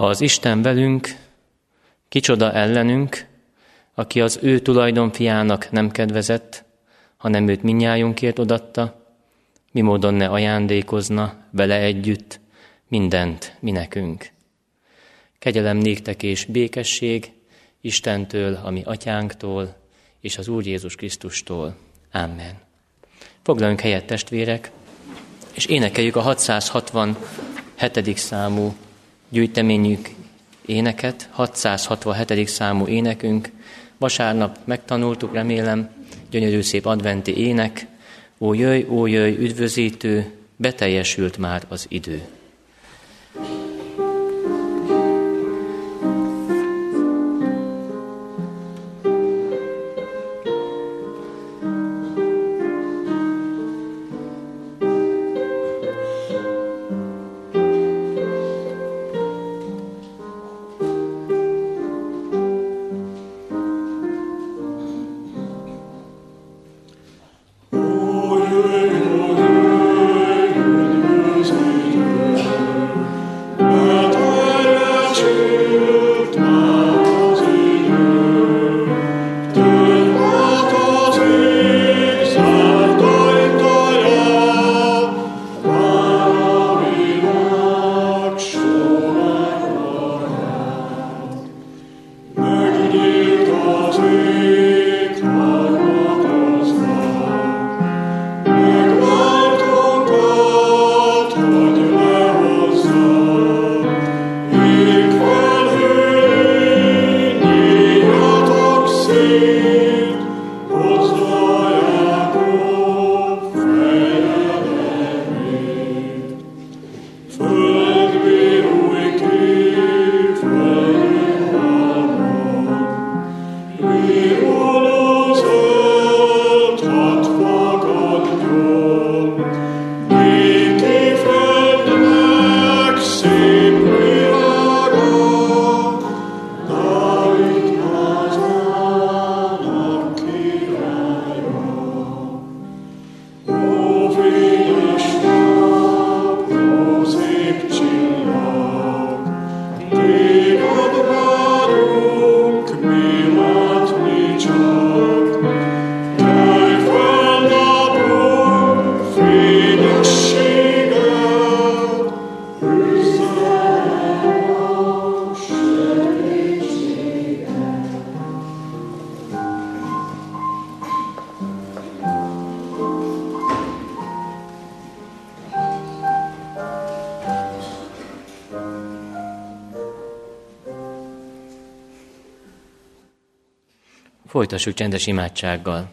Ha az Isten velünk, kicsoda ellenünk, aki az ő tulajdonfiának nem kedvezett, hanem őt mindnyájunkért odatta, mi módon ne ajándékozna vele együtt mindent mi nekünk. Kegyelem néktek és békesség Istentől, a mi atyánktól, és az Úr Jézus Krisztustól. Amen. Foglaljunk helyet, testvérek, és énekeljük a 667. számú gyűjteményük éneket, 667. számú énekünk. Vasárnap megtanultuk, remélem, gyönyörű szép adventi ének. Ó jöjj, üdvözítő, beteljesült már az idő. Folytassuk csendes imádsággal.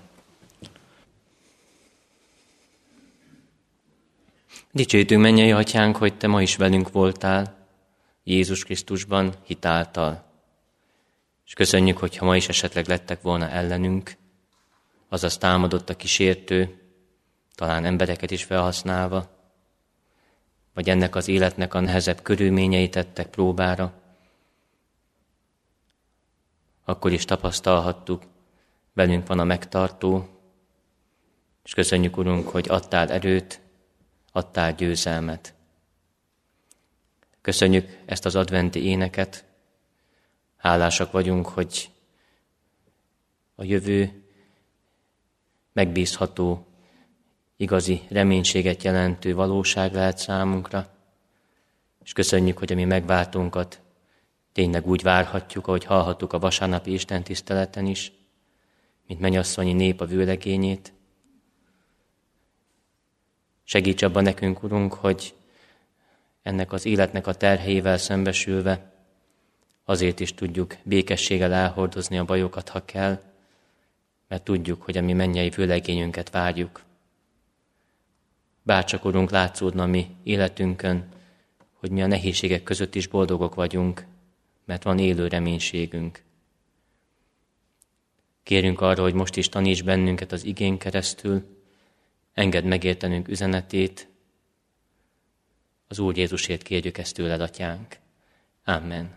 Dicsőítünk, mennyei Atyánk, hogy Te ma is velünk voltál, Jézus Krisztusban hitáltal. És köszönjük, hogyha ma is esetleg lettek volna ellenünk, azaz támadott a kísértő, talán embereket is felhasználva, vagy ennek az életnek a nehezebb körülményei tettek próbára, akkor is tapasztalhattuk, velünk van a megtartó, és köszönjük, Urunk, hogy adtál erőt, adtál győzelmet. Köszönjük ezt az adventi éneket, hálásak vagyunk, hogy a jövő megbízható, igazi reménységet jelentő valóság lehet számunkra, és köszönjük, hogy a mi megváltónkat tényleg úgy várhatjuk, ahogy hallhattuk a vasárnapi istentiszteleten is, mint mennyasszonyi nép a vőlegényét. Segíts abban nekünk, Urunk, hogy ennek az életnek a terheivel szembesülve azért is tudjuk békességgel elhordozni a bajokat, ha kell, mert tudjuk, hogy a mi mennyei vőlegényünket várjuk. Bárcsak, Urunk, látszódna mi életünkön, hogy mi a nehézségek között is boldogok vagyunk, mert van élő reménységünk. Kérünk arra, hogy most is taníts bennünket az igén keresztül, engedd megértenünk üzenetét, az Úr Jézusért kérjük ezt tőled, Atyánk. Amen.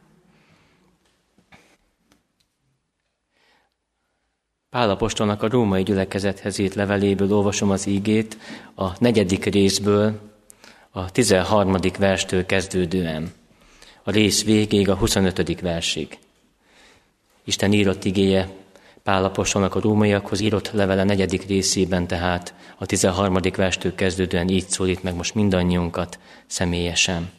Pál apostolnak a római gyülekezethez írt leveléből olvasom az ígét, a 4. részből, a 13. verstől kezdődően. a rész végéig, a 25. versig. Isten írott igéje Pál apostolnak a rómaiakhoz írott levele 4. részében, tehát a 13. verstől kezdődően így szólít meg most mindannyiunkat személyesen.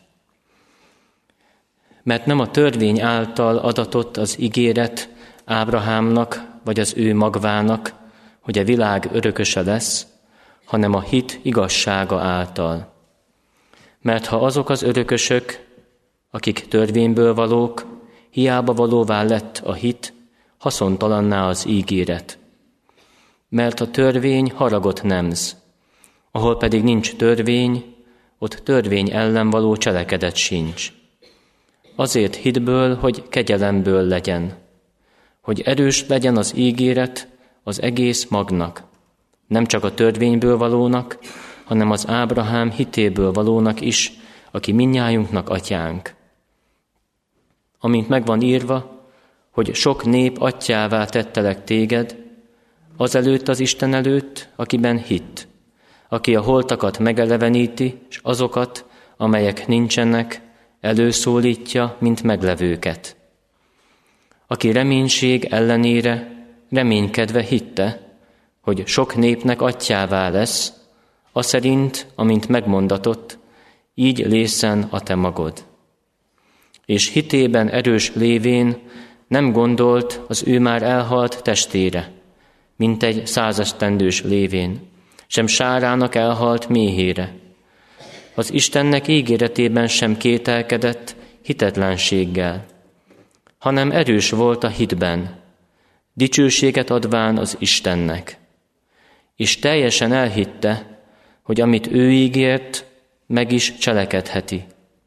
Mert nem a törvény által adatott az ígéret Ábrahámnak vagy az ő magvának, hogy a világ örököse lesz, hanem a hit igazsága által. Mert ha azok az örökösök, akik törvényből valók, hiába valóvá lett a hit, haszontalanná az ígéret. Mert a törvény haragot nemz, ahol pedig nincs törvény, ott törvény ellen való cselekedet sincs. Azért hitből, hogy kegyelemből legyen, hogy erős legyen az ígéret az egész magnak, nem csak a törvényből valónak, hanem az Ábrahám hitéből valónak is, aki mindnyájunknak atyánk. Amint megvan írva, hogy sok nép atyjává tettelek téged, azelőtt az Isten előtt, akiben hitt, aki a holtakat megeleveníti, és azokat, amelyek nincsenek, előszólítja, mint meglevőket. Aki reménység ellenére reménykedve hitte, hogy sok népnek atyjává lesz, aszerint, amint megmondatott, így lészen a te magod. És hitében erős lévén nem gondolt az ő már elhalt testére, mint egy 100 esztendős lévén, sem Sárának elhalt méhére. Az Istennek ígéretében sem kételkedett hitetlenséggel, hanem erős volt a hitben, dicsőséget adván az Istennek. És teljesen elhitte, hogy amit ő ígért, meg is cselekedheti.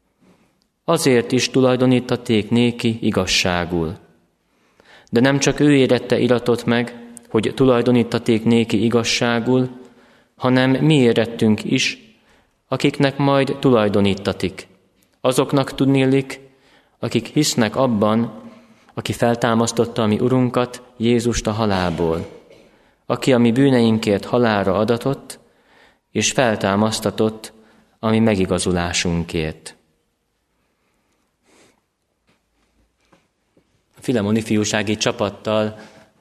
Azért is tulajdonítaték néki igazságul. De nem csak ő érette iratot meg, hogy tulajdonítaték néki igazságul, hanem mi érettünk is, akiknek majd tulajdonítatik. Azoknak tudniillik, akik hisznek abban, aki feltámasztotta a mi Urunkat, Jézust a halálból, aki a mi bűneinkért halálra adatott, és feltámasztatott a mi megigazulásunkért. A Filemon ifjúsági csapattal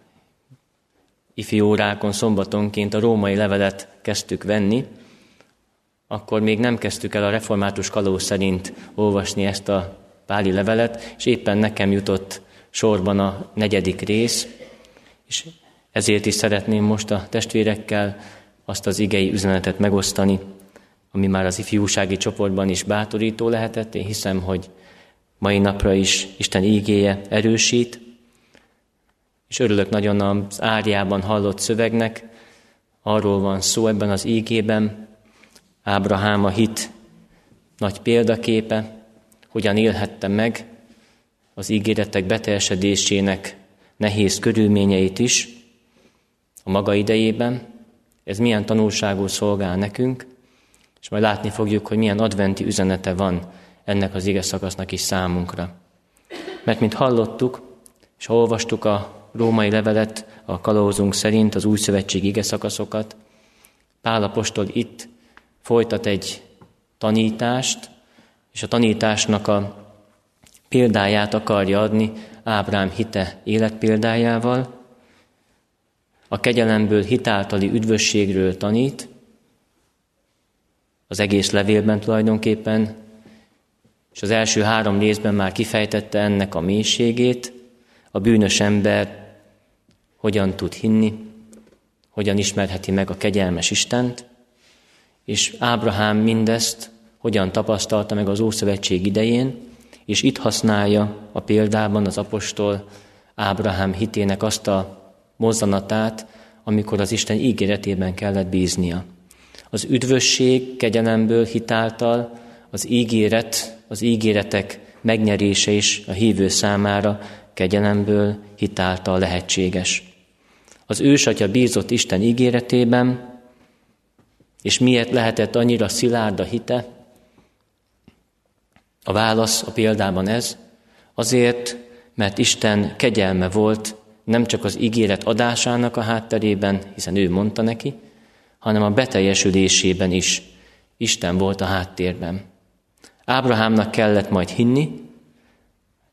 ifjú órákon szombatonként a római levelet kezdtük venni, akkor még nem kezdtük el a református kalóz szerint olvasni ezt a páli levelet, és éppen nekem jutott sorban a 4. rész, és ezért is szeretném most a testvérekkel azt az igei üzenetet megosztani, ami már az ifjúsági csoportban is bátorító lehetett. Én hiszem, hogy mai napra is Isten ígéje erősít, és örülök nagyon az árjában hallott szövegnek. Arról van szó ebben az ígében, Ábrahám a hit nagy példaképe, hogyan élhette meg az ígéretek beteljesedésének nehéz körülményeit is a maga idejében. Ez milyen tanulságul szolgál nekünk, és majd látni fogjuk, hogy milyen adventi üzenete van ennek az ige szakasznak is számunkra. Mert mint hallottuk, és ha olvastuk a római levelet, a kalózunk szerint az új szövetség ige szakaszokat, Pál apostol itt folytat egy tanítást, és a tanításnak a példáját akarja adni Ábrahám hite életpéldájával. A kegyelemből hitáltali üdvösségről tanít, az egész levélben tulajdonképpen, és az első 3 részben már kifejtette ennek a mélységét, a bűnös ember hogyan tud hinni, hogyan ismerheti meg a kegyelmes Istent, és Ábrahám mindezt hogyan tapasztalta meg az Ószövetség idején, és itt használja a példában az apostol Ábrahám hitének azt a mozzanatát, amikor az Isten ígéretében kellett bíznia. Az üdvösség kegyelemből hitáltal, az ígéretek megnyerése is a hívő számára kegyelemből hitáltal lehetséges. Az ősatya bízott Isten ígéretében, és miért lehetett annyira szilárd a hite? A válasz a példában ez, azért, mert Isten kegyelme volt nem csak az ígéret adásának a hátterében, hiszen ő mondta neki, hanem a beteljesülésében is Isten volt a háttérben. Ábrahámnak kellett majd hinni,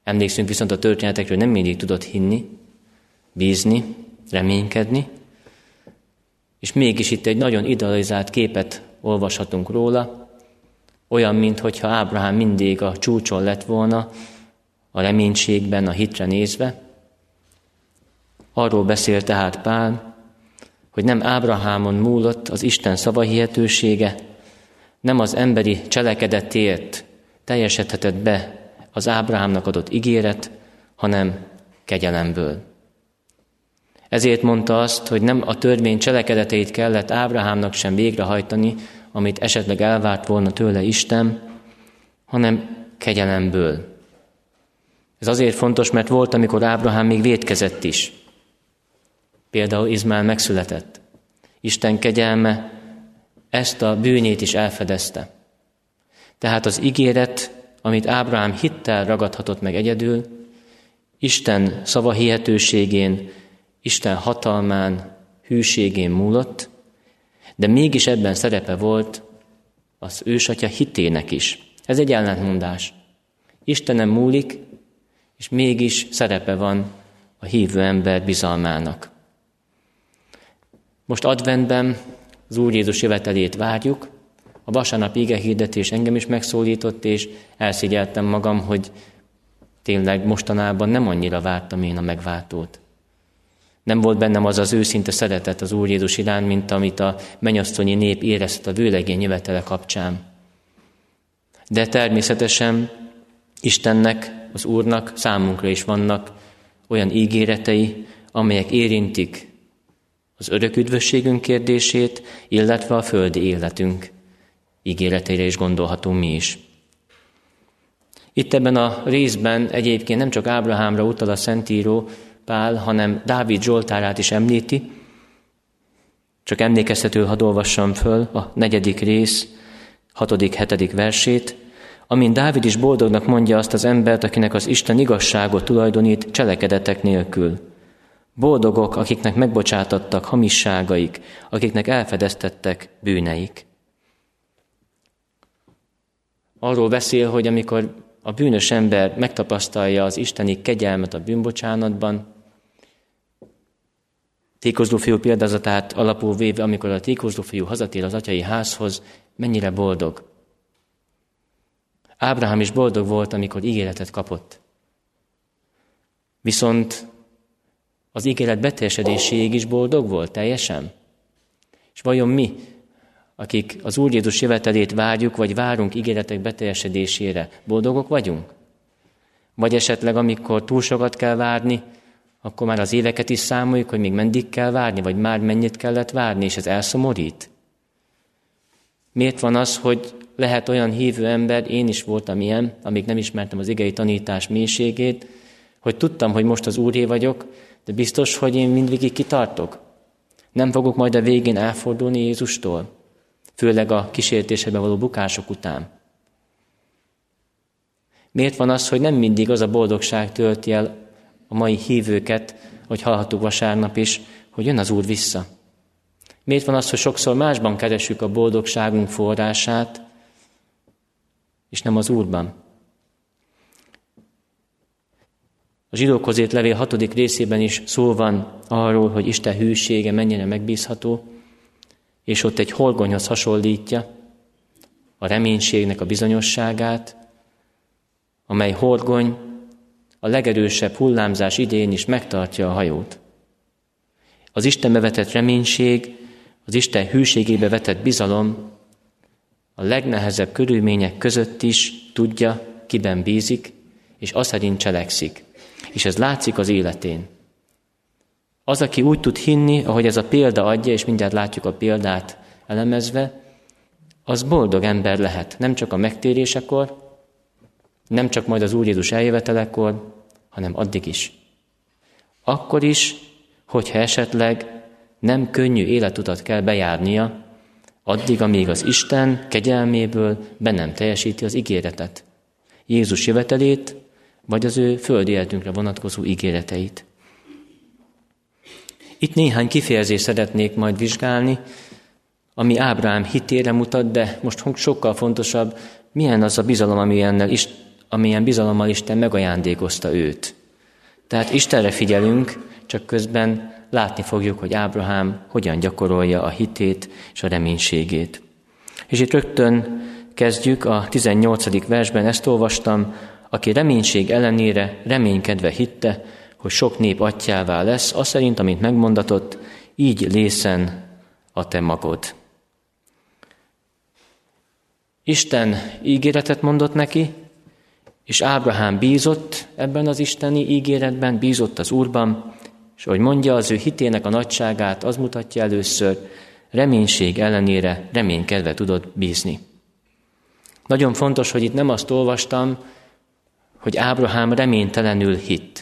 Emlékszünk viszont a történetekről, nem mindig tudott hinni, bízni, reménykedni, és mégis itt egy nagyon idealizált képet olvashatunk róla, olyan, minthogyha Ábrahám mindig a csúcson lett volna, a reménységben, a hitre nézve. Arról beszél tehát Pál, hogy nem Ábrahámon múlott az Isten szavahihetősége, nem az emberi cselekedetért teljesedhetett be az Ábrahámnak adott ígéret, hanem kegyelemből. Ezért mondta azt, hogy nem a törvény cselekedeteit kellett Ábrahámnak sem végrehajtani, amit esetleg elvárt volna tőle Isten, hanem kegyelemből. Ez azért fontos, mert volt, amikor Ábrahám még vétkezett is. Például Izmael megszületett. Isten kegyelme ezt a bűnét is elfedezte. Tehát az ígéret, amit Ábrahám hittel ragadhatott meg egyedül, Isten szavahihetőségén, Isten hatalmán, hűségén múlott, de mégis ebben szerepe volt az ősatya hitének is. Ez egy ellentmondás. Istenem múlik, és mégis szerepe van a hívő ember bizalmának. Most adventben az Úr Jézus jövetelét várjuk. A vasárnapi igehirdetés engem is megszólított, és elszigyeltem magam, hogy tényleg mostanában nem annyira vártam én a megváltót. Nem volt bennem az az őszinte szeretet az Úr Jézus iránt, mint amit a mennyasszonyi nép érezett a vőlegény jövetele kapcsán. De természetesen Istennek, az Úrnak számunkra is vannak olyan ígéretei, amelyek érintik az örök üdvösségünk kérdését, illetve a földi életünk ígéreteire is gondolhatunk mi is. Itt ebben a részben egyébként nem csak Ábrahámra utal a Szentíró Pál, hanem Dávid Zsoltárát is említi. Csak emlékeztetőül hadd olvassam föl a 4. rész 6.-7. versét, amin Dávid is boldognak mondja azt az embert, akinek az Isten igazságot tulajdonít cselekedetek nélkül. Boldogok, akiknek megbocsátattak hamisságaik, akiknek elfedeztettek bűneik. Arról beszél, hogy amikor a bűnös ember megtapasztalja az isteni kegyelmet a bűnbocsánatban, tékozló fiú példázatát alapul véve, amikor a tékozló fiú hazatér az atyai házhoz, mennyire boldog. Ábrahám is boldog volt, amikor ígéretet kapott. Viszont az ígéret beteljesedéséig is boldog volt teljesen? És vajon mi, akik az Úr Jézus jövetelét várjuk, vagy várunk ígéretek beteljesedésére, boldogok vagyunk? Vagy esetleg, amikor túl sokat kell várni, akkor már az éveket is számoljuk, hogy még meddig kell várni, vagy már mennyit kellett várni, és ez elszomorít? Miért van az, hogy lehet olyan hívő ember, én is voltam ilyen, amíg nem ismertem az igei tanítás mélységét, hogy tudtam, hogy most az Úré vagyok, de biztos, hogy én mindvégig kitartok. Nem fogok majd a végén elfordulni Jézustól, főleg a kísértésebe való bukások után. Miért van az, hogy nem mindig az a boldogság tölti el a mai hívőket, hogy hallhattuk vasárnap is, hogy jön az Úr vissza? Miért van az, hogy sokszor másban keressük a boldogságunk forrását, és nem az Úrban? A Zsidókhoz írt levél 6. részében is szó van arról, hogy Isten hűsége mennyire megbízható, és ott egy horgonyhoz hasonlítja a reménységnek a bizonyosságát, amely horgony a legerősebb hullámzás idején is megtartja a hajót. Az Istenbe vetett reménység, az Isten hűségébe vetett bizalom a legnehezebb körülmények között is tudja, kiben bízik, és az szerint cselekszik. És ez látszik az életén. Az, aki úgy tud hinni, ahogy ez a példa adja, és mindjárt látjuk a példát elemezve, az boldog ember lehet. Nem csak a megtérésekor, nem csak majd az Úr Jézus eljövetelekor, hanem addig is. Akkor is, hogyha esetleg nem könnyű életutat kell bejárnia, addig, amíg az Isten kegyelméből be nem teljesíti az ígéretet. Jézus jövetelét, vagy az ő földi életünkre vonatkozó ígéreteit. Itt néhány kifejezést szeretnék majd vizsgálni, ami Ábrahám hitére mutat, de most sokkal fontosabb, milyen az a bizalom, ami amilyen bizalommal Isten megajándékozta őt. Tehát Istenre figyelünk, csak közben látni fogjuk, hogy Ábrahám hogyan gyakorolja a hitét és a reménységét. És itt rögtön kezdjük, a 18. versben ezt olvastam, aki reménység ellenére reménykedve hitte, hogy sok nép atyjává lesz, az szerint, amint megmondatott, így lészen a te magod. Isten ígéretet mondott neki, és Ábrahám bízott ebben az isteni ígéretben, bízott az Úrban, és ahogy mondja, az ő hitének a nagyságát az mutatja először, reménység ellenére reménykedve tudott bízni. Nagyon fontos, hogy itt nem azt olvastam, hogy Ábrahám reménytelenül hitt.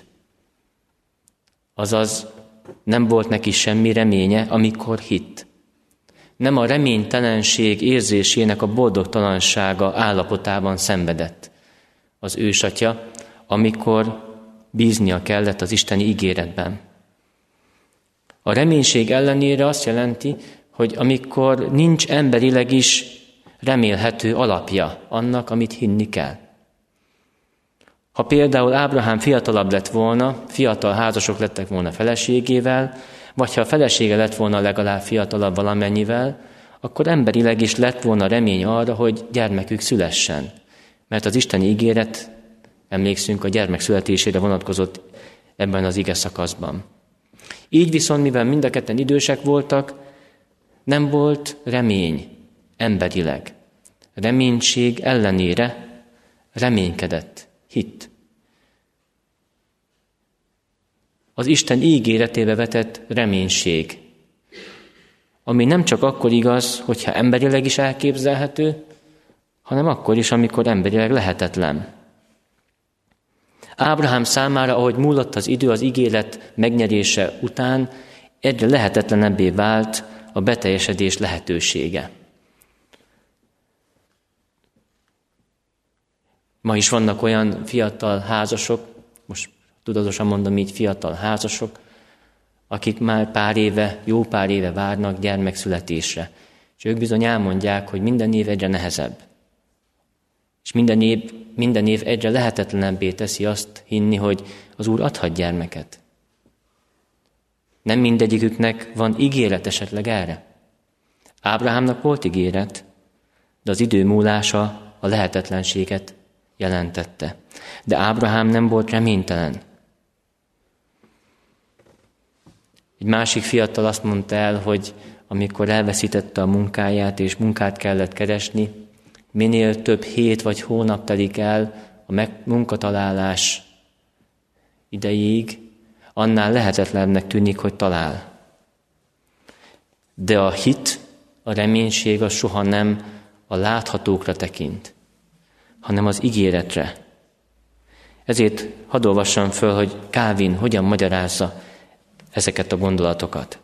Azaz nem volt neki semmi reménye, amikor hitt. Nem a reménytelenség érzésének a boldogtalansága állapotában szenvedett az ősatya, amikor bíznia kellett az isteni ígéretben. A reménység ellenére azt jelenti, hogy amikor nincs emberileg is remélhető alapja annak, amit hinni kell. Ha például Ábrahám fiatalabb lett volna, fiatal házasok lettek volna feleségével, vagy ha a felesége lett volna legalább fiatalabb valamennyivel, akkor emberileg is lett volna remény arra, hogy gyermekük szülessen. Mert az isteni ígéret, emlékszünk, a gyermek születésére vonatkozott ebben az ige szakaszban. Így viszont, mivel mind a ketten idősek voltak, nem volt remény emberileg. Reménység ellenére reménykedett, hitt. Az Isten ígéretébe vetett reménység, ami nem csak akkor igaz, hogyha emberileg is elképzelhető, hanem akkor is, amikor emberileg lehetetlen. Ábrahám számára, ahogy múlott az idő az ígéret megnyerése után, egyre lehetetlenebbé vált a beteljesedés lehetősége. Ma is vannak olyan fiatal házasok, most tudatosan mondom így fiatal házasok, akik már jó pár éve várnak gyermekszületésre. És ők bizony elmondják, hogy minden év egyre nehezebb. És minden év egyre lehetetlenebbé teszi azt hinni, hogy az Úr adhat gyermeket. Nem mindegyiküknek van ígéret esetleg erre. Ábrahámnak volt ígéret, de az idő múlása a lehetetlenséget jelentette. De Ábrahám nem volt reménytelen. Egy másik fiatal azt mondta el, hogy amikor elveszítette a munkáját és munkát kellett keresni, minél több hét vagy hónap telik el a munkatalálás idejéig, annál lehetetlennek tűnik, hogy talál. De a hit, a reménység az soha nem a láthatókra tekint, hanem az ígéretre. Ezért hadd olvassam föl, hogy Calvin hogyan magyarázza ezeket a gondolatokat.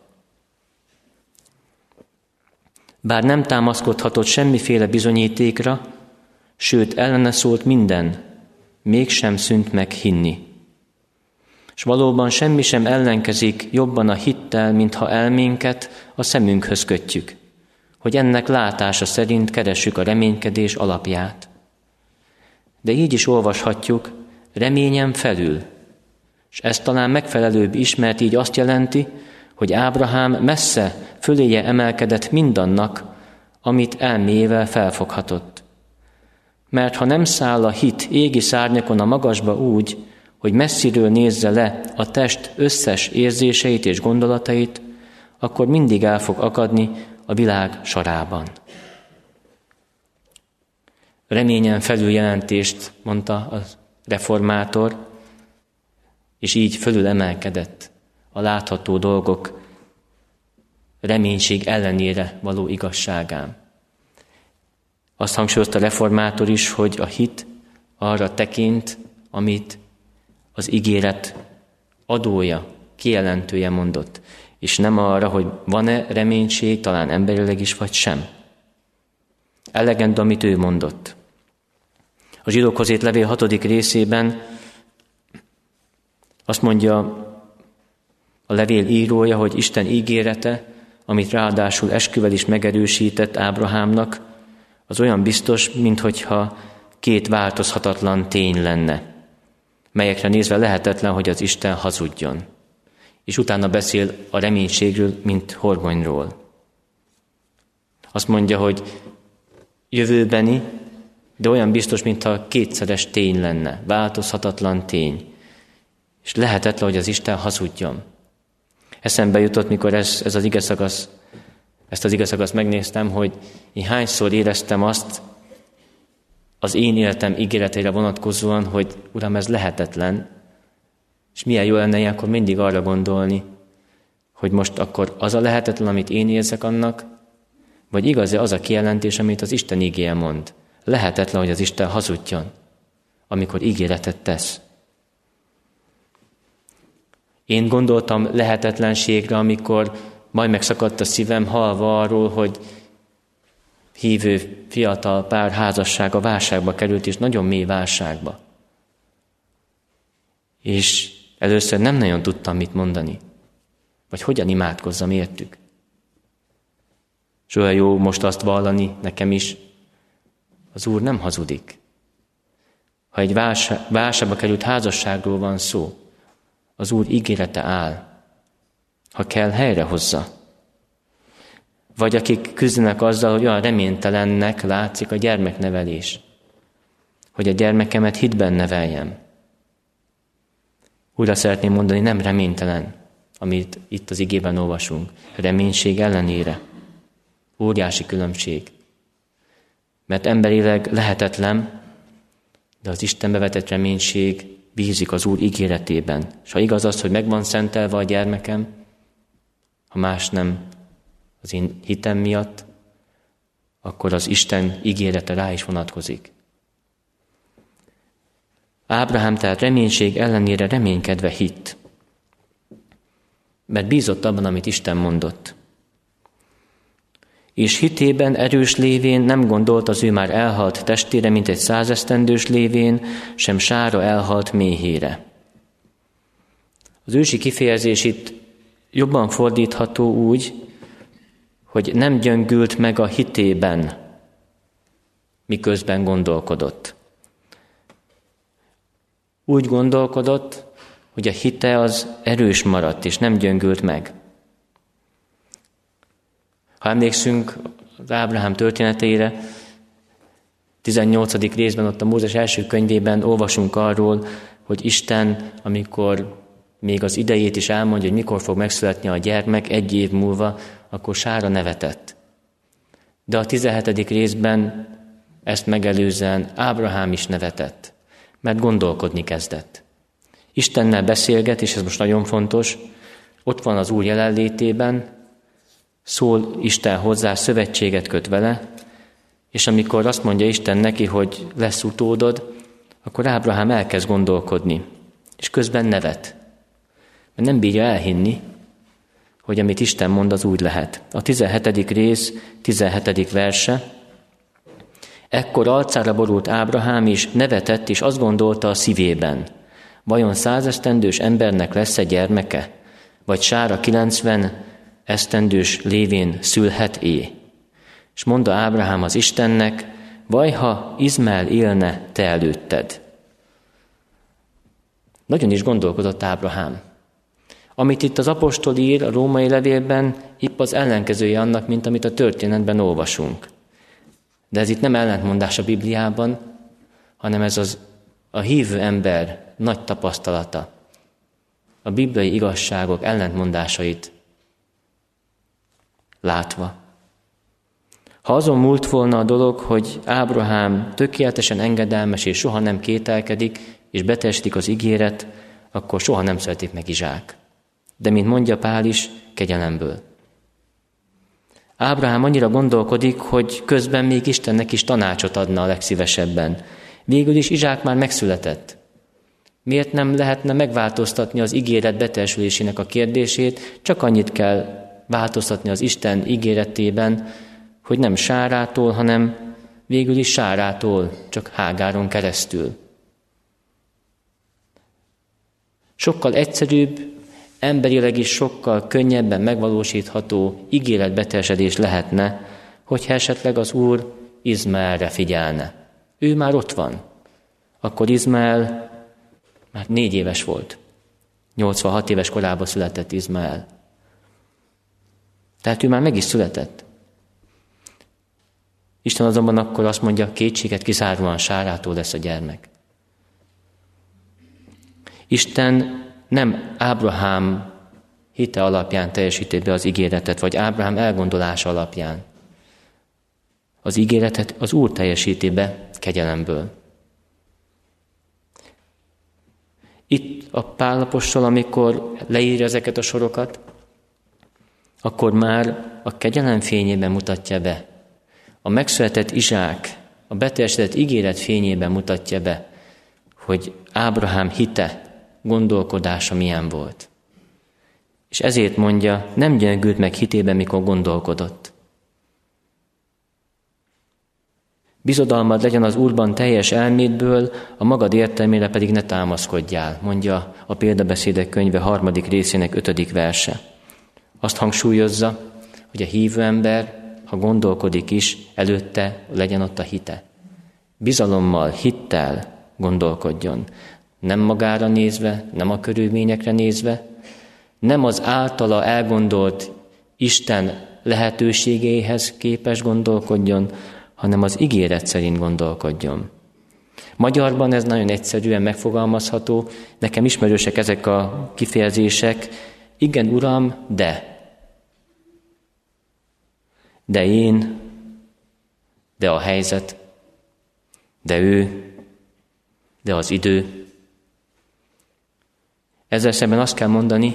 Bár nem támaszkodhatott semmiféle bizonyítékra, sőt ellene szólt minden, mégsem szűnt meg hinni. És valóban semmi sem ellenkezik jobban a hittel, mintha elménket a szemünkhöz kötjük, hogy ennek látása szerint keressük a reménykedés alapját. De így is olvashatjuk, reményen felül, és ez talán megfelelőbb is, mert így azt jelenti, hogy Ábrahám messze föléje emelkedett mindannak, amit elméjével felfoghatott. Mert ha nem száll a hit égi szárnyakon a magasba úgy, hogy messziről nézze le a test összes érzéseit és gondolatait, akkor mindig el fog akadni a világ sarában. Reményen felül jelentést mondta a reformátor, és így fölül emelkedett a látható dolgok reménység ellenére való igazságán. Azt hangsúlyozta a reformátor is, hogy a hit arra tekint, amit az ígéret adója, kijelentője mondott, és nem arra, hogy van-e reménység, talán emberileg is, vagy sem. Elegendő, amit ő mondott. A Zsidókhoz írt levél 6. részében azt mondja a levél írója, hogy Isten ígérete, amit ráadásul esküvel is megerősített Ábrahámnak, az olyan biztos, minthogyha két változhatatlan tény lenne, melyekre nézve lehetetlen, hogy az Isten hazudjon. És utána beszél a reménységről, mint horgonyról. Azt mondja, hogy jövőbeni, de olyan biztos, mintha kétszeres tény lenne, változhatatlan tény. És lehetetlen, hogy az Isten hazudjon. Eszembe jutott, mikor ezt az igeszakaszt megnéztem, hogy én hányszor éreztem azt az én életem ígéreteire vonatkozóan, hogy Uram, ez lehetetlen, és milyen jó lenne ilyenkor mindig arra gondolni, hogy most akkor az a lehetetlen, amit én érzek annak, vagy igaz-e az a kijelentés, amit az Isten ígéje mond. Lehetetlen, hogy az Isten hazudjon, amikor ígéretet tesz. Én gondoltam lehetetlenségre, amikor majd megszakadt a szívem, hallva arról, hogy hívő fiatal pár házassága válságba került, és nagyon mély válságba. És először nem nagyon tudtam mit mondani, vagy hogyan imádkozzam értük. És olyan jó most azt vallani nekem is, az Úr nem hazudik. Ha egy válságba került házasságról van szó, az Úr ígérete áll, ha kell, helyrehozza. Vagy akik küzdenek azzal, hogy olyan reménytelennek látszik a gyermeknevelés, hogy a gyermekemet hitben neveljem. Újra szeretném mondani, nem reménytelen, amit itt az igében olvasunk, reménység ellenére. Óriási különbség. Mert emberileg lehetetlen, de az Istenbe vetett reménység bízik az Úr ígéretében. És ha igaz az, hogy meg van szentelve a gyermekem, ha más nem az én hitem miatt, akkor az Isten ígérete rá is vonatkozik. Ábrahám tehát reménység ellenére reménykedve hitt, mert bízott abban, amit Isten mondott. És hitében erős lévén nem gondolt az ő már elhalt testére, mint egy 100 esztendős lévén, sem Sára elhalt méhére. Az ősi kifejezés itt jobban fordítható úgy, hogy nem gyöngült meg a hitében, miközben gondolkodott. Úgy gondolkodott, hogy a hite az erős maradt, és nem gyöngült meg. Ha emlékszünk az Ábrahám történeteire, 18. részben, ott a Mózes első könyvében olvasunk arról, hogy Isten, amikor még az idejét is elmondja, hogy mikor fog megszületni a gyermek, 1 év múlva, akkor Sára nevetett. De a 17. részben ezt megelőzően Ábrahám is nevetett, mert gondolkodni kezdett. Istennel beszélget, és ez most nagyon fontos, ott van az Úr jelenlétében, szól Isten hozzá, szövetséget köt vele, és amikor azt mondja Isten neki, hogy lesz utódod, akkor Ábrahám elkezd gondolkodni, és közben nevet. Mert nem bírja elhinni, hogy amit Isten mond, az úgy lehet. A 17. rész, 17. verse. Ekkor arcára borult Ábrahám, és nevetett, és azt gondolta a szívében, vajon 100 esztendős embernek lesz-e gyermeke? Vagy Sára 90 esztendős lévén szülhet-é? És mondta Ábrahám az Istennek, vajha Izmael élne te előtted. Nagyon is gondolkodott Ábrahám. Amit itt az apostol ír a római levélben, épp az ellenkezője annak, mint amit a történetben olvasunk. De ez itt nem ellentmondás a Bibliában, hanem ez a hívő ember nagy tapasztalata. A bibliai igazságok ellentmondásait látva. Ha azon múlt volna a dolog, hogy Ábrahám tökéletesen engedelmes és soha nem kételkedik, és beteljesedik az ígéret, akkor soha nem születik meg Izsák. De mint mondja Pál is, kegyelemből. Ábrahám annyira gondolkodik, hogy közben még Istennek is tanácsot adna a legszívesebben. Végül is Izsák már megszületett. Miért nem lehetne megváltoztatni az ígéret beteljesülésének a kérdését, csak annyit kell változtatni az Isten ígéretében, hogy nem Sárától, hanem végül is Sárától, csak Hágáron keresztül. Sokkal egyszerűbb, emberileg is sokkal könnyebben megvalósítható ígéretbeteljesedés lehetne, hogyha esetleg az Úr Izmaelre figyelne. Ő már ott van. Akkor Izmael már 4 éves volt. 86 éves korában született Izmael. Tehát ő már meg is született. Isten azonban akkor azt mondja, kétséget kizáróan Sárától lesz a gyermek. Isten nem Ábrahám hite alapján teljesíti be az ígéretet, vagy Ábrahám elgondolása alapján. Az ígéretet az Úr teljesíti be kegyelemből. Itt a Pál apostol, amikor leírja ezeket a sorokat, akkor már a kegyelem fényében mutatja be. A megszületett Izsák, a beteljesedett ígéret fényében mutatja be, hogy Ábrahám hite, gondolkodása milyen volt. És ezért mondja, nem gyengült meg hitében, mikor gondolkodott. Bizodalmad legyen az Úrban teljes elmédből, a magad értelmére pedig ne támaszkodjál, mondja a Példabeszédek könyve 3. részének 5. verse. Azt hangsúlyozza, hogy a hívő ember, ha gondolkodik is, előtte legyen ott a hite. Bizalommal, hittel gondolkodjon. Nem magára nézve, nem a körülményekre nézve, nem az általa elgondolt Isten lehetőségeihez képes gondolkodjon, hanem az ígéret szerint gondolkodjon. Magyarban ez nagyon egyszerűen megfogalmazható, nekem ismerősek ezek a kifejezések, igen, Uram, de én, de a helyzet, de ő, de az idő. Ezzel szemben azt kell mondani,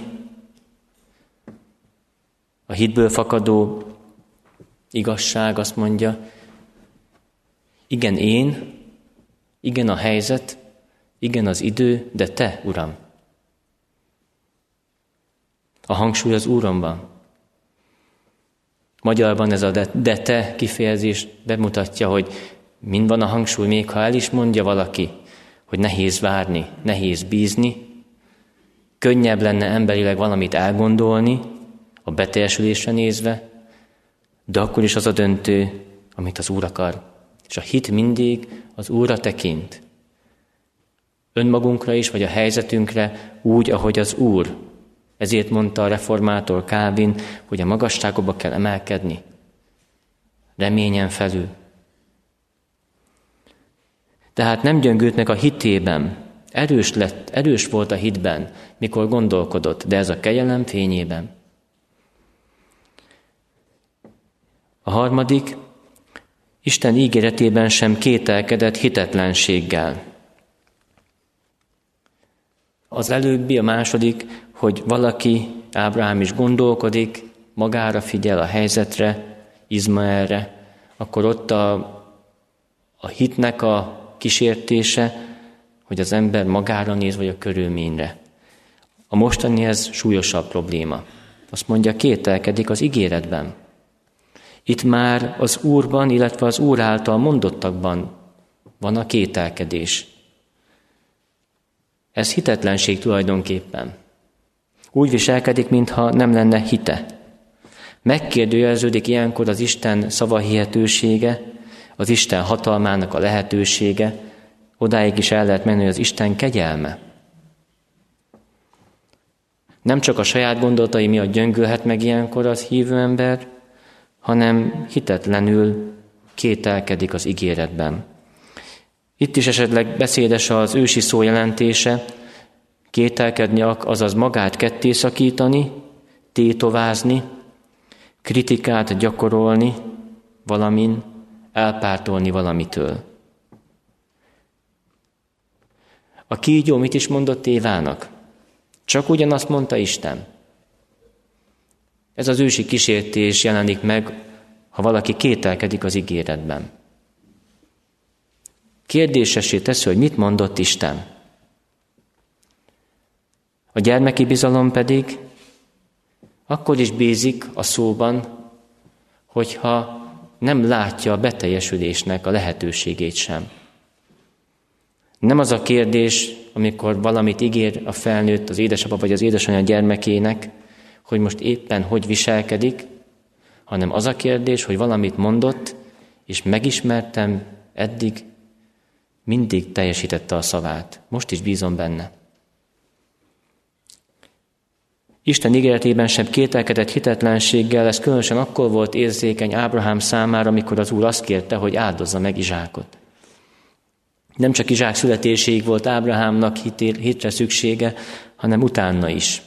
a hitből fakadó igazság azt mondja, igen én, igen a helyzet, igen az idő, de te, Uram. A hangsúly az Úron van. Magyarban ez a de te kifejezés bemutatja, hogy mind van a hangsúly, még ha el is mondja valaki, hogy nehéz várni, nehéz bízni, könnyebb lenne emberileg valamit elgondolni, a beteljesülésre nézve, de akkor is az a döntő, amit az Úr akar. És a hit mindig az Úrra tekint. Önmagunkra is, vagy a helyzetünkre úgy, ahogy az Úr. Ezért mondta a reformátor Kálvin, hogy a magasságokba kell emelkedni. Reményen felül. Tehát nem gyöngült meg a hitében. Erős volt a hitben, mikor gondolkodott, de ez a kegyelem fényében. A harmadik, Isten ígéretében sem kételkedett hitetlenséggel. Az előbbi, a második, hogy valaki, Ábrahám is gondolkodik, magára figyel a helyzetre, Izmaelre, akkor ott a hitnek a kísértése, hogy az ember magára néz, vagy a körülményre. A mostani ez súlyosabb probléma. Azt mondja, kételkedik az ígéretben. Itt már az Úrban, illetve az Úr által mondottakban van a kételkedés. Ez hitetlenség tulajdonképpen. Úgy viselkedik, mintha nem lenne hite. Megkérdőjeleződik ilyenkor az Isten szavahihetősége, az Isten hatalmának a lehetősége, odáig is el lehet menni, hogy az Isten kegyelme. Nem csak a saját gondolatai miatt gyöngülhet meg ilyenkor az hívő ember, hanem hitetlenül kételkedik az ígéretben. Itt is esetleg beszédes az ősi szó jelentése, kételkedni, azaz magát ketté szakítani, tétovázni, kritikát gyakorolni valamin, elpártolni valamitől. A kígyó mit is mondott Évának? Csak ugyanazt mondta Isten. Ez az ősi kísértés jelenik meg, ha valaki kételkedik az ígéretben. Kérdésessé teszi, hogy mit mondott Isten. A gyermeki bizalom pedig akkor is bízik a szóban, hogyha nem látja a beteljesülésnek a lehetőségét sem. Nem az a kérdés, amikor valamit ígér a felnőtt, az édesapa vagy az édesanyja gyermekének, hogy most éppen hogy viselkedik, hanem az a kérdés, hogy valamit mondott, és megismertem eddig, mindig teljesítette a szavát. Most is bízom benne. Isten ígéretében sem kételkedett hitetlenséggel, ez különösen akkor volt érzékeny Ábrahám számára, amikor az Úr azt kérte, hogy áldozza meg Izsákot. Nem csak Izsák születéséig volt Ábrahámnak hitre szüksége, hanem utána is.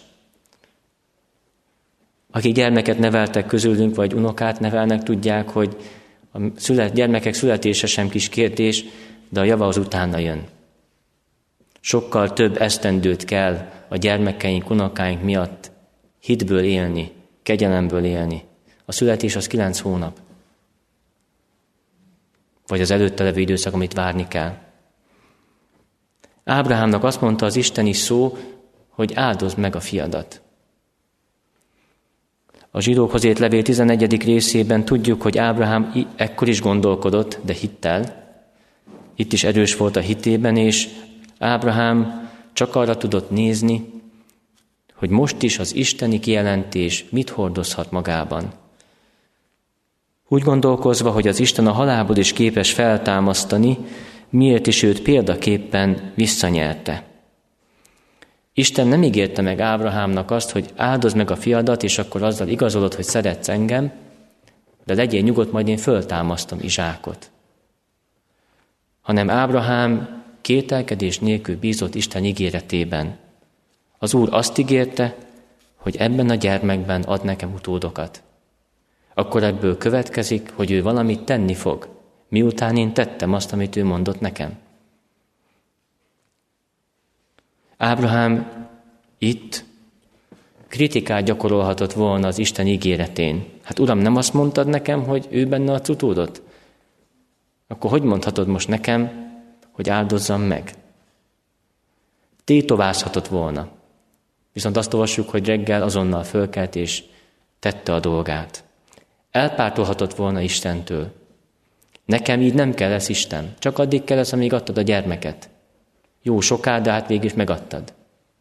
Akik gyermeket neveltek közülünk, vagy unokát nevelnek, tudják, hogy a gyermekek születése sem kis kérdés, de a java az utána jön. Sokkal több esztendőt kell a gyermekeink, unokáink miatt hitből élni, kegyelemből élni. A születés az 9 hónap. Vagy az előtte levő időszak, amit várni kell. Ábrahámnak azt mondta az isteni szó, hogy áldozd meg a fiadat. A Zsidókhoz írt levél 11. részében tudjuk, hogy Ábrahám ekkor is gondolkodott, de hittel. Itt is erős volt a hitében, és Ábrahám csak arra tudott nézni, hogy most is az isteni kijelentés mit hordozhat magában. Úgy gondolkozva, hogy az Isten a halálból is képes feltámasztani, miért is őt példaképpen visszanyerte. Isten nem ígérte meg Ábrahámnak azt, hogy áldozd meg a fiadat, és akkor azzal igazolod, hogy szeretsz engem, de legyél nyugodt, majd én föltámasztom Izsákot. Hanem Ábrahám kételkedés nélkül bízott Isten ígéretében. Az Úr azt ígérte, hogy ebben a gyermekben ad nekem utódokat. Akkor ebből következik, hogy ő valamit tenni fog, miután én tettem azt, amit ő mondott nekem. Ábrahám itt kritikát gyakorolhatott volna az Isten ígéretén. Hát Uram, nem azt mondtad nekem, hogy ő benne adsz utódot? Akkor hogy mondhatod most nekem, hogy áldozzam meg? Tétovázhatott volna. Viszont azt olvassuk, hogy reggel azonnal fölkelt és tette a dolgát. Elpártolhatott volna Istentől. Nekem így nem kell lesz Isten, csak addig kell lesz, amíg adtad a gyermeket. Jó soká, de hát végül is megadtad.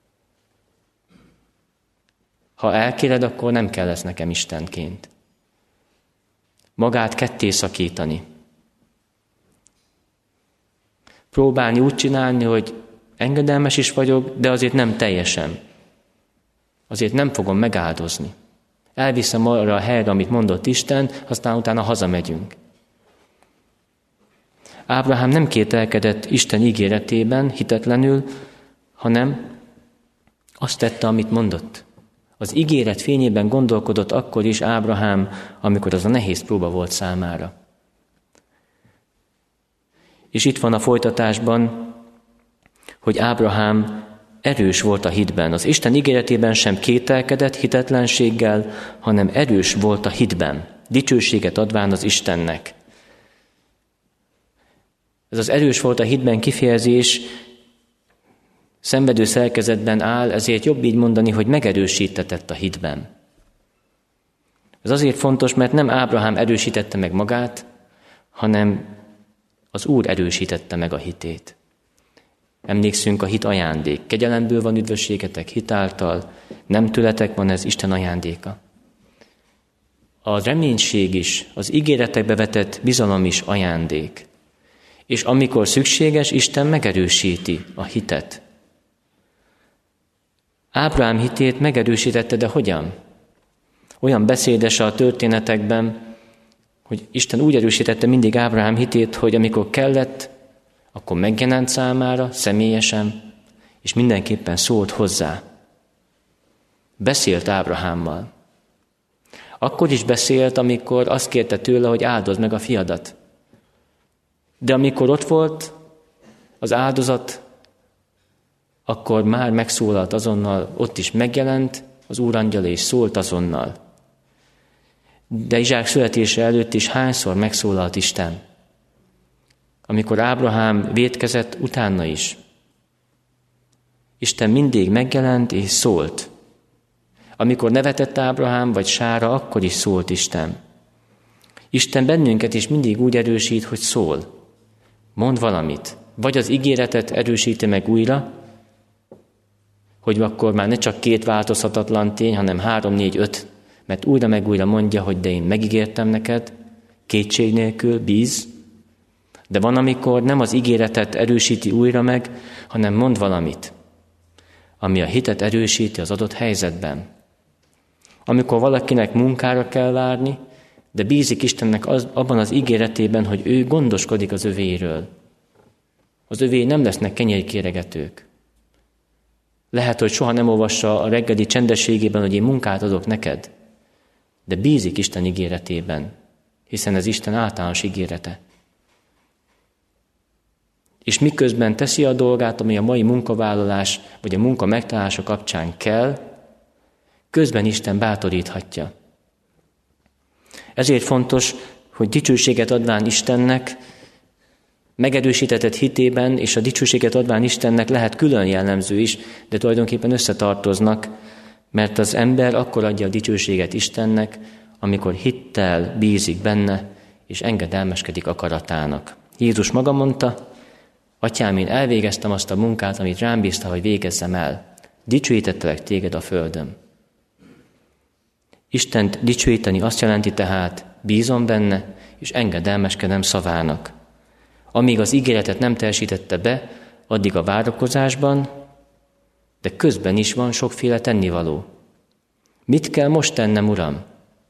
Ha elkéred, akkor nem kell lesz nekem Istenként. Magát ketté szakítani. Próbálni úgy csinálni, hogy engedelmes is vagyok, de azért nem teljesen. Azért nem fogom megáldozni. Elviszem arra a helyre, amit mondott Isten, aztán utána hazamegyünk. Ábrahám nem kételkedett Isten ígéretében hitetlenül, hanem azt tette, amit mondott. Az ígéret fényében gondolkodott akkor is Ábrahám, amikor az a nehéz próba volt számára. És itt van a folytatásban, hogy Ábrahám erős volt a hitben. Az Isten ígéretében sem kételkedett hitetlenséggel, hanem erős volt a hitben, dicsőséget adván az Istennek. Ez az erős volt a hitben kifejezés szenvedő szerkezetben áll, ezért jobb így mondani, hogy megerősítetett a hitben. Ez azért fontos, mert nem Ábrahám erősítette meg magát, hanem az Úr erősítette meg a hitét. Emlékszünk, a hit ajándék. Kegyelemből van üdvösségetek hitáltal, nem tőletek van, ez Isten ajándéka. A reménység is, az ígéretekbe vetett bizalom is ajándék. És amikor szükséges, Isten megerősíti a hitet. Ábrahám hitét megerősítette, de hogyan? Olyan beszédes a történetekben, hogy Isten úgy erősítette mindig Ábrahám hitét, hogy amikor kellett, akkor megjelent számára, személyesen, és mindenképpen szólt hozzá. Beszélt Ábrahámmal. Akkor is beszélt, amikor azt kérte tőle, hogy áldozd meg a fiadat. De amikor ott volt az áldozat, akkor már megszólalt azonnal, ott is megjelent az úrangyal, és szólt azonnal. De Izsák születése előtt is hányszor megszólalt Isten? Amikor Ábrahám vétkezett, utána is. Isten mindig megjelent és szólt. Amikor nevetett Ábrahám vagy Sára, akkor is szólt Isten. Isten bennünket is mindig úgy erősít, hogy szól. Mond valamit. Vagy az ígéretet erősíti meg újra, hogy akkor már ne csak 2 változhatatlan tény, hanem 3, 4, 5, mert újra meg újra mondja, hogy de én megígértem neked, kétség nélkül, bíz. De van, amikor nem az ígéretet erősíti újra meg, hanem mond valamit, ami a hitet erősíti az adott helyzetben. Amikor valakinek munkára kell várni, de bízik Istennek abban az ígéretében, hogy ő gondoskodik az övéiről. Az övéi nem lesznek kenyérkéregetők. Lehet, hogy soha nem olvassa a reggeli csendességében, hogy én munkát adok neked, de bízik Isten ígéretében, hiszen ez Isten általános ígérete. És miközben teszi a dolgát, ami a mai munkavállalás vagy a munka megtalálása kapcsán kell, közben Isten bátoríthatja. Ezért fontos, hogy dicsőséget adván Istennek, megerősítetett hitében, és a dicsőséget adván Istennek lehet külön jellemző is, de tulajdonképpen összetartoznak, mert az ember akkor adja a dicsőséget Istennek, amikor hittel bízik benne, és engedelmeskedik akaratának. Jézus maga mondta, Atyám, én elvégeztem azt a munkát, amit rám bízta, hogy végezzem el. Dicsőítettelek téged a földön. Istent dicsőíteni azt jelenti tehát, bízom benne, és engedelmeskedem szavának. Amíg az ígéretet nem teljesítette be, addig a várakozásban, de közben is van sokféle tennivaló. Mit kell most tennem, Uram?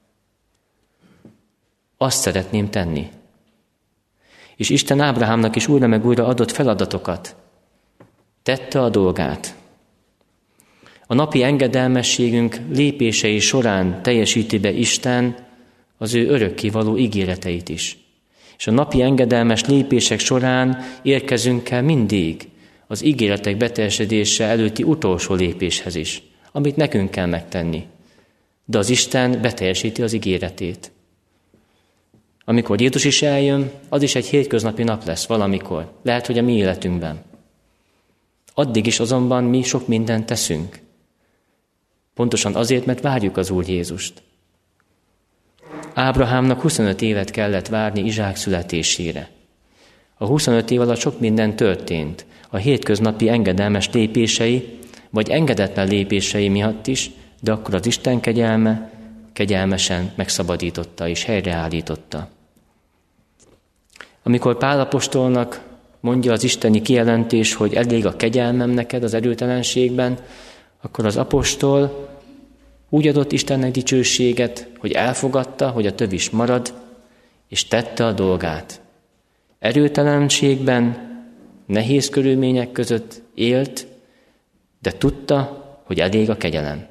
Azt szeretném tenni. És Isten Ábrahámnak is újra meg újra adott feladatokat. Tette a dolgát. A napi engedelmességünk lépései során teljesíti be Isten az ő örökkévaló ígéreteit is. És a napi engedelmes lépések során érkezünk el mindig az ígéretek beteljesedése előtti utolsó lépéshez is, amit nekünk kell megtenni. De az Isten beteljesíti az ígéretét. Amikor Jézus is eljön, az is egy hétköznapi nap lesz valamikor. Lehet, hogy a mi életünkben. Addig is azonban mi sok mindent teszünk. Pontosan azért, mert várjuk az Úr Jézust. Ábrahámnak 25 évet kellett várni Izsák születésére. A 25 év alatt sok minden történt. A hétköznapi engedelmes lépései, vagy engedetlen lépései miatt is, de akkor az Isten kegyelme kegyelmesen megszabadította és helyreállította. Amikor Pál apostolnak mondja az isteni kijelentés, hogy elég a kegyelmem neked az erőtelenségben, akkor az apostol úgy adott Istennek dicsőséget, hogy elfogadta, hogy a tövis marad, és tette a dolgát. Erőtelenségben, nehéz körülmények között élt, de tudta, hogy elég a kegyelem.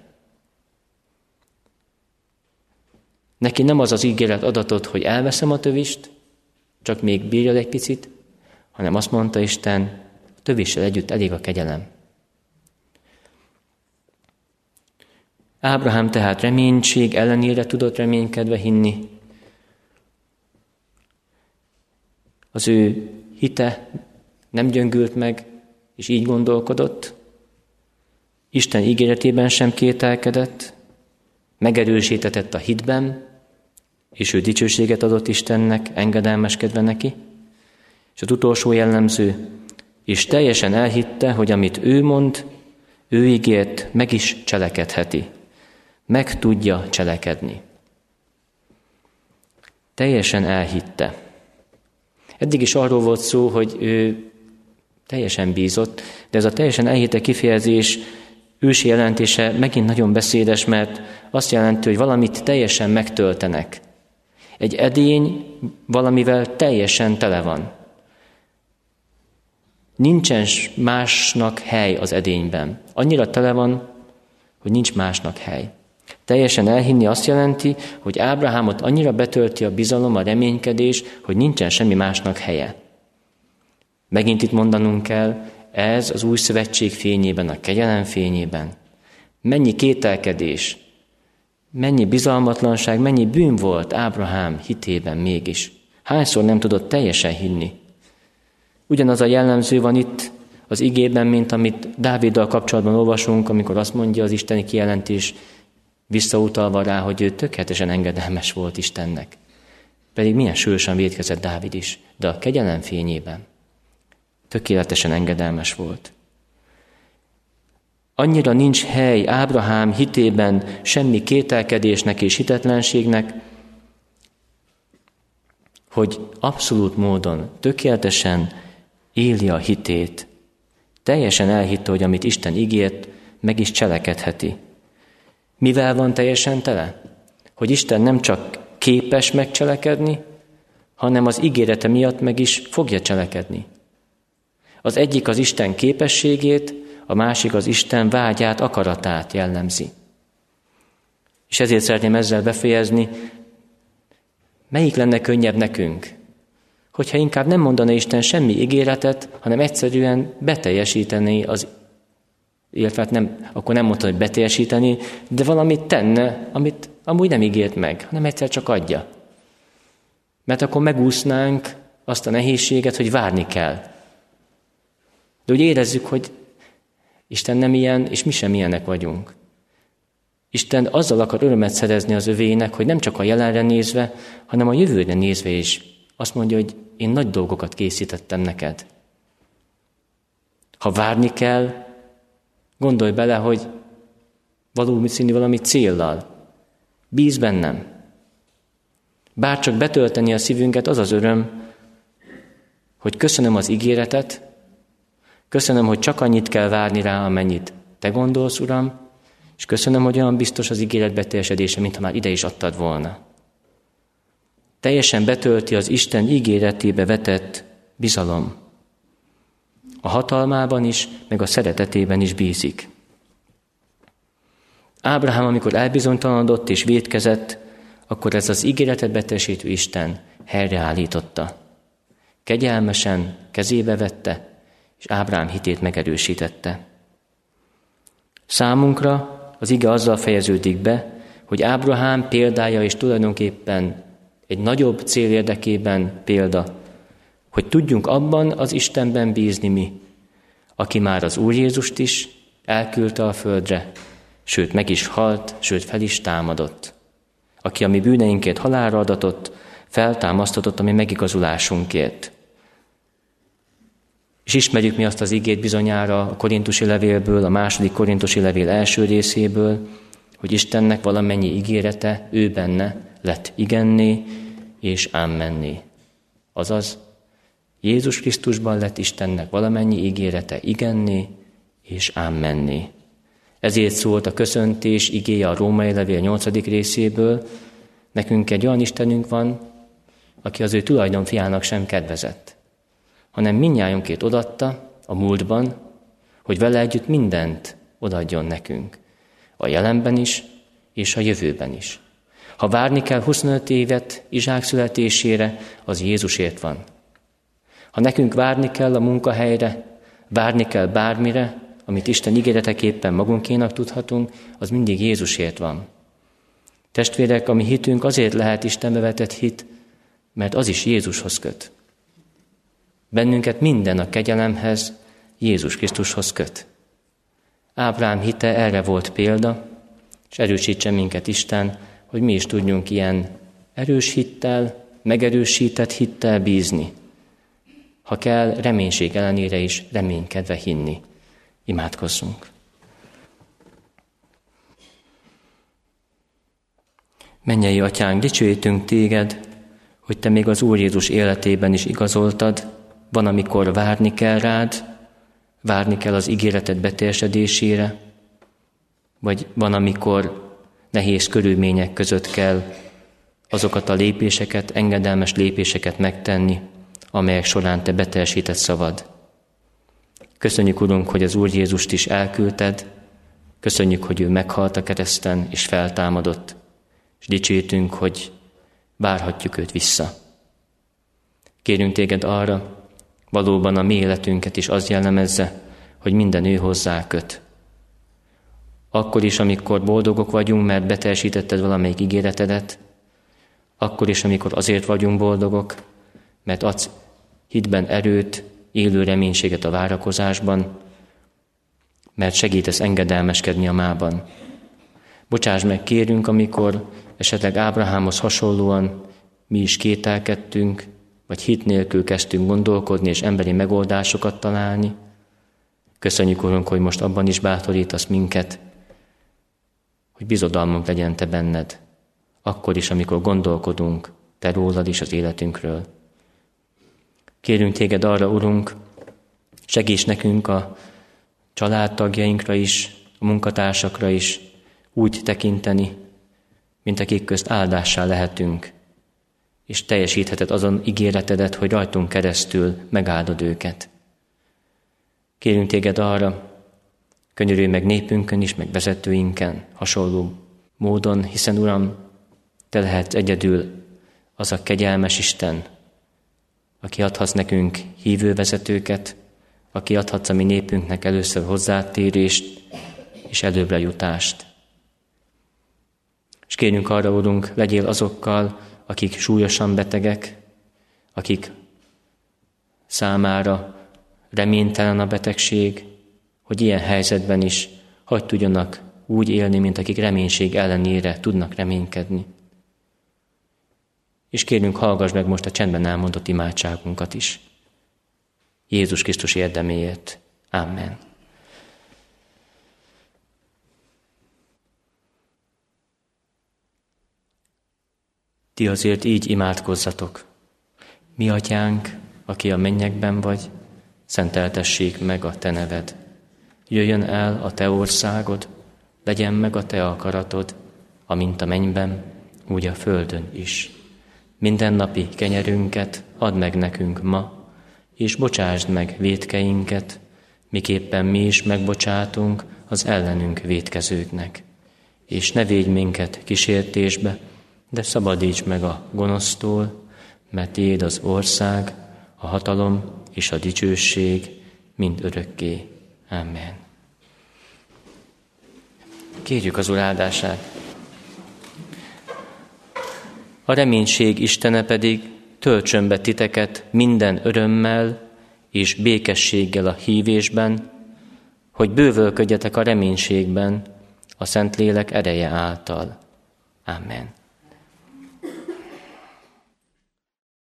Neki nem az az ígéret adatot, hogy elveszem a tövist, csak még bírjad egy picit, hanem azt mondta Isten, a tövissel együtt elég a kegyelem. Ábrahám tehát reménység ellenére tudott reménykedve hinni. Az ő hite nem gyöngült meg, és így gondolkodott. Isten ígéretében sem kételkedett, megerősítetett a hitben, és ő dicsőséget adott Istennek, engedelmeskedve neki. És az utolsó jellemző, és teljesen elhitte, hogy amit ő mond, ő ígért, meg is cselekedheti. Meg tudja cselekedni. Teljesen elhitte. Eddig is arról volt szó, hogy ő teljesen bízott, de ez a teljesen elhitte kifejezés ősi jelentése megint nagyon beszédes, mert azt jelenti, hogy valamit teljesen megtöltenek. Egy edény valamivel teljesen tele van. Nincsen másnak hely az edényben. Annyira tele van, hogy nincs másnak hely. Teljesen elhinni azt jelenti, hogy Ábrahámot annyira betölti a bizalom, a reménykedés, hogy nincsen semmi másnak helye. Megint itt mondanunk kell, ez az új szövetség fényében, a kegyelem fényében. Mennyi kételkedés, mennyi bizalmatlanság, mennyi bűn volt Ábrahám hitében mégis. Hányszor nem tudott teljesen hinni. Ugyanaz a jellemző van itt az igében, mint amit Dáviddal kapcsolatban olvasunk, amikor azt mondja az isteni kijelentés, visszautalva rá, hogy ő tökéletesen engedelmes volt Istennek. Pedig milyen súlyosan vétkezett Dávid is, de a kegyelem fényében tökéletesen engedelmes volt. Annyira nincs hely Ábrahám hitében semmi kételkedésnek és hitetlenségnek, hogy abszolút módon, tökéletesen éli a hitét. Teljesen elhitte, hogy amit Isten ígért, meg is cselekedheti. Mivel van teljesen tele? Hogy Isten nem csak képes megcselekedni, hanem az ígérete miatt meg is fogja cselekedni. Az egyik az Isten képességét, a másik az Isten vágyát, akaratát jellemzi. És ezért szeretném ezzel befejezni, melyik lenne könnyebb nekünk? Hogyha inkább nem mondana Isten semmi ígéretet, hanem egyszerűen beteljesíteni illetve akkor nem mondta, hogy beteljesíteni, de valamit tenne, amit amúgy nem ígért meg, hanem egyszer csak adja. Mert akkor megúsznánk azt a nehézséget, hogy várni kell. De úgy érezzük, hogy Isten nem ilyen, és mi sem ilyenek vagyunk. Isten azzal akar örömet szerezni az övének, hogy nem csak a jelenre nézve, hanem a jövőre nézve is. Azt mondja, hogy én nagy dolgokat készítettem neked. Ha várni kell, gondolj bele, hogy valami céllal. Bíz bennem. Bár csak betölteni a szívünket, az az öröm, hogy köszönöm az ígéretet, köszönöm, hogy csak annyit kell várni rá, amennyit te gondolsz, Uram, és köszönöm, hogy olyan biztos az ígéret beteljesedése, mintha már ide is adtad volna. Teljesen betölti az Isten ígéretébe vetett bizalom. A hatalmában is, meg a szeretetében is bízik. Ábrahám, amikor elbizonytalanodott és vétkezett, akkor ez az ígéretet beteljesítő Isten helyreállította. Kegyelmesen kezébe vette, és Ábrahám hitét megerősítette. Számunkra az ige azzal fejeződik be, hogy Ábrahám példája és tulajdonképpen egy nagyobb cél érdekében példa, hogy tudjunk abban az Istenben bízni mi, aki már az Úr Jézust is elküldte a földre, sőt meg is halt, sőt fel is támadott. Aki a mi bűneinkért halálra adatott, feltámasztatott a mi megigazulásunkért. És ismerjük mi azt az igét bizonyára a Korintusi levélből, a 2. Korintusi levél első részéből, hogy Istennek valamennyi ígérete ő benne lett igenné és ámmenné. Azaz, Jézus Krisztusban lett Istennek valamennyi ígérete igenné és ámmenné. Ezért szólt a köszöntés igéje a Római levél 8. részéből, nekünk egy olyan Istenünk van, aki az ő tulajdonfiának sem kedvezett, hanem mindnyájunkét odaadta a múltban, hogy vele együtt mindent odaadjon nekünk, a jelenben is és a jövőben is. Ha várni kell 25 évet Izsák születésére, az Jézusért van. Ha nekünk várni kell a munkahelyre, várni kell bármire, amit Isten ígéreteképpen magunkénak tudhatunk, az mindig Jézusért van. Testvérek, a mi hitünk azért lehet Istenbe vetett hit, mert az is Jézushoz köt. Bennünket minden a kegyelemhez, Jézus Krisztushoz köt. Ábrahám hite erre volt példa, és erősítsen minket Isten, hogy mi is tudjunk ilyen erős hittel, megerősített hittel bízni. Ha kell, reménység ellenére is reménykedve hinni. Imádkozzunk. Mennyei Atyánk, dicsőítünk Téged, hogy Te még az Úr Jézus életében is igazoltad, van, amikor várni kell rád, várni kell az ígéreted beteljesedésére, vagy van, amikor nehéz körülmények között kell azokat a lépéseket, engedelmes lépéseket megtenni, amelyek során Te beteljesített szavad. Köszönjük, Urunk, hogy az Úr Jézust is elküldted, köszönjük, hogy ő meghalt a kereszten és feltámadott, és dicsőítünk, hogy várhatjuk őt vissza. Kérünk Téged arra, valóban a mi életünket is az jellemezze, hogy minden ő hozzá köt. Akkor is, amikor boldogok vagyunk, mert beteljesítetted valamelyik ígéretedet, akkor is, amikor azért vagyunk boldogok, mert adsz hitben erőt, élő reménységet a várakozásban, mert segítesz engedelmeskedni a mában. Bocsáss meg, kérünk, amikor esetleg Ábrahámhoz hasonlóan mi is kételkedtünk, vagy hit nélkül kezdtünk gondolkodni és emberi megoldásokat találni. Köszönjük, Urunk, hogy most abban is bátorítasz minket, hogy bizodalmunk legyen Te benned, akkor is, amikor gondolkodunk, Te rólad és az életünkről. Kérünk Téged arra, Urunk, segíts nekünk a családtagjainkra is, a munkatársakra is úgy tekinteni, mint akik közt áldássá lehetünk, és teljesítheted azon ígéretedet, hogy rajtunk keresztül megáldod őket. Kérünk Téged arra, könyörülj meg népünkön is, meg vezetőinken hasonló módon, hiszen Uram, Te lehetsz egyedül az a kegyelmes Isten, aki adhatsz nekünk hívő vezetőket, aki adhatsz a mi népünknek először hozzátérést és előbbre jutást. És kérjünk arra, Urunk, legyél azokkal, akik súlyosan betegek, akik számára reménytelen a betegség, hogy ilyen helyzetben is hadd tudjanak úgy élni, mint akik reménység ellenére tudnak reménykedni. És kérjünk, hallgass meg most a csendben elmondott imádságunkat is. Jézus Krisztus érdeméért. Amen. Ti azért így imádkozzatok. Mi atyánk, aki a mennyekben vagy, szenteltessék meg a te neved. Jöjjön el a te országod, legyen meg a te akaratod, amint a mennyben, úgy a földön is. Mindennapi kenyerünket add meg nekünk ma, és bocsásd meg vétkeinket, miképpen mi is megbocsátunk az ellenünk vétkezőknek. És ne védj minket kísértésbe, de szabadíts meg a gonosztól, mert tiéd az ország, a hatalom és a dicsőség mind örökké. Amen. Kérjük az Úr áldását. A reménység Istene pedig töltsön be titeket minden örömmel és békességgel a hívésben, hogy bővölködjetek a reménységben a Szentlélek ereje által. Amen.